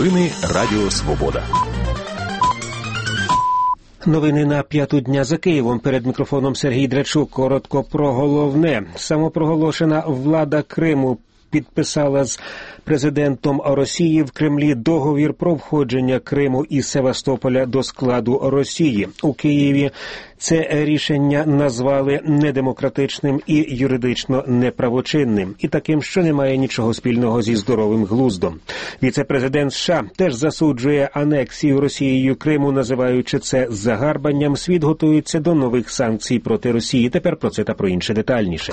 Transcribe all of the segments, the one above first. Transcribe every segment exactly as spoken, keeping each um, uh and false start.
Новини Радіо Свобода. Новини на п'яту дня за Києвом. Перед мікрофоном Сергій Драчук. Коротко про головне. Самопроголошена влада Криму підписала з президентом Росії в Кремлі договір про входження Криму і Севастополя до складу Росії. У Києві це рішення назвали недемократичним і юридично неправочинним, і таким, що не має нічого спільного зі здоровим глуздом. Віце-президент США теж засуджує анексію Росією Криму, називаючи це загарбанням. Світ готується до нових санкцій проти Росії. Тепер про це та про інше детальніше.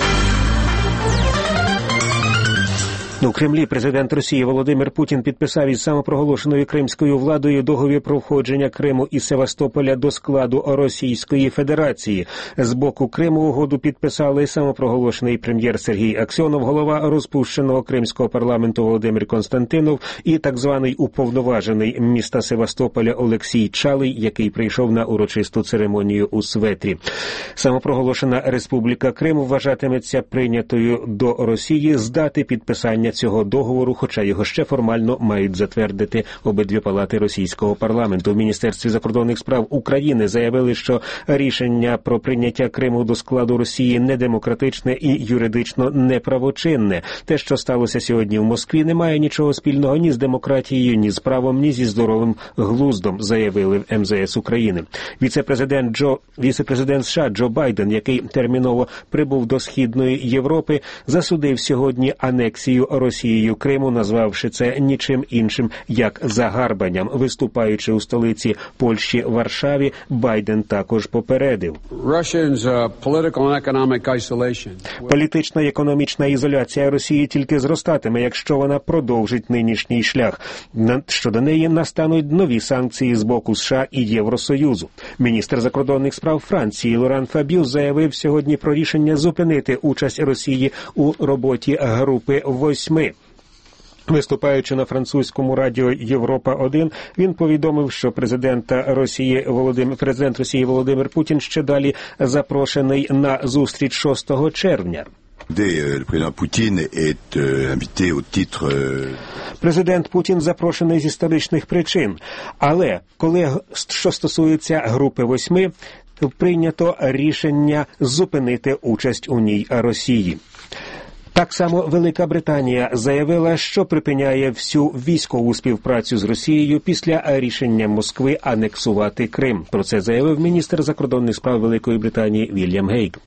У Кремлі президент Росії Володимир Путін підписав із самопроголошеною кримською владою договір про входження Криму і Севастополя до складу Російської Федерації. З боку Криму угоду підписали самопроголошений прем'єр Сергій Аксьонов, голова розпущеного кримського парламенту Володимир Константинов і так званий уповноважений міста Севастополя Олексій Чалий, який прийшов на урочисту церемонію у Светрі. Самопроголошена Республіка Крим вважатиметься прийнятою до Росії з дати підписання цього договору, хоча його ще формально мають затвердити обидві палати російського парламенту. В Міністерстві закордонних справ України заявили, що рішення про прийняття Криму до складу Росії недемократичне і юридично неправочинне. Те, що сталося сьогодні в Москві, не має нічого спільного ні з демократією, ні з правом, ні зі здоровим глуздом, заявили в ем зе ес України. Віце-президент Джо, віце-президент США Джо Байден, який терміново прибув до Східної Європи, засудив сьогодні анексію Росією Криму, назвавши це нічим іншим, як загарбанням. Виступаючи у столиці Польщі Варшаві, Байден також попередив. Політична і економічна ізоляція Росії тільки зростатиме, якщо вона продовжить нинішній шлях. Щодо неї настануть нові санкції з боку США і Євросоюзу. Міністр закордонних справ Франції Лоран Фабіус заявив сьогодні про рішення зупинити участь Росії у роботі групи восьми. Виступаючи на французькому радіо Європа один, він повідомив, що президента Росії Володимир, президент Росії Володимир Путін ще далі запрошений на зустріч шостого червня. Президент Путін запрошений з історичних причин, але коли що стосується групи восьми, прийнято рішення зупинити участь у ній Росії. Так само Велика Британія заявила, що припиняє всю військову співпрацю з Росією після рішення Москви анексувати Крим. Про це заявив міністр закордонних справ Великої Британії Вільям Гейк.